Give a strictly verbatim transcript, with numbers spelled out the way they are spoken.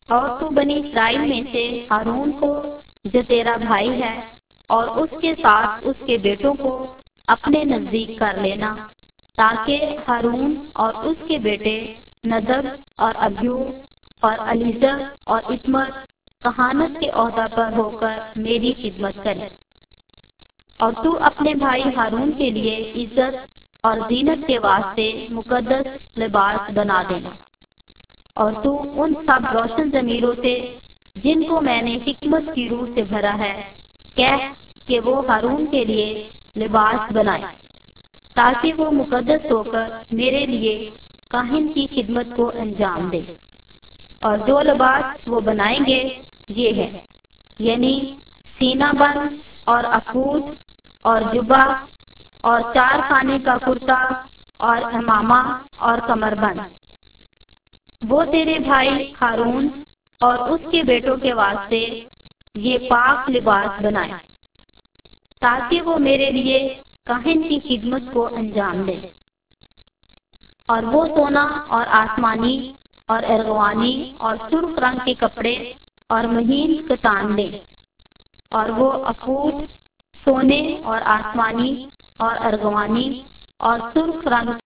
اور تو بنی اسرائیل میں سے ہارون کو جو تیرا بھائی ہے اور اس کے ساتھ اس کے بیٹوں کو اپنے نزدیک کر لینا، تاکہ ہارون اور اس کے بیٹے ندب اور ابیو اور علیزر اور اتمر کہانت کے عہدہ پر ہو کر میری خدمت کریں۔ اور تو اپنے بھائی ہارون کے لیے عزت اور زینت کے واسطے مقدس لباس بنا دینا۔ اور تو ان سب روشن ضمیروں سے جن کو میں نے حکمت کی روح سے بھرا ہے کہہ کہ وہ ہارون کے لیے لباس بنائے، تاکہ وہ مقدس ہو کر میرے لیے کاہن کی خدمت کو انجام دے۔ اور جو لباس وہ بنائیں گے یہ ہے، یعنی سینہ بند اور افود اور جبہ اور چار خانے کا کرتا اور امامہ اور کمر بند۔ وہ تیرے بھائی ہارون اور اس کے بیٹوں کے واسطے یہ پاک لباس بنائے، تاکہ وہ میرے لیے کاہن کی خدمت کو انجام دے۔ اور وہ سونا اور آسمانی اور ارغوانی اور سرخ رنگ کے کپڑے اور مہین کتان دے، اور وہ افود سونے اور آسمانی اور ارغوانی اور سرخ رنگ